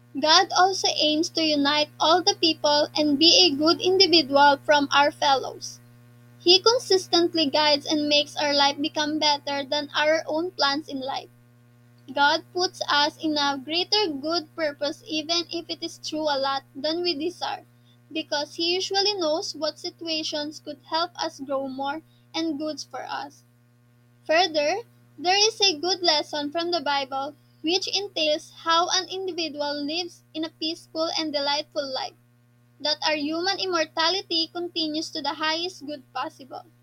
God also aims to unite all the people and be a good individual from our fellows. He consistently guides and makes our life become better than our own plans in life. God puts us in a greater good purpose even if it is through a lot than we desire, because He usually knows what situations could help us grow more and goods for us. Further, there is a good lesson from the Bible which entails how an individual lives in a peaceful and delightful life, that our human immortality continues to the highest good possible.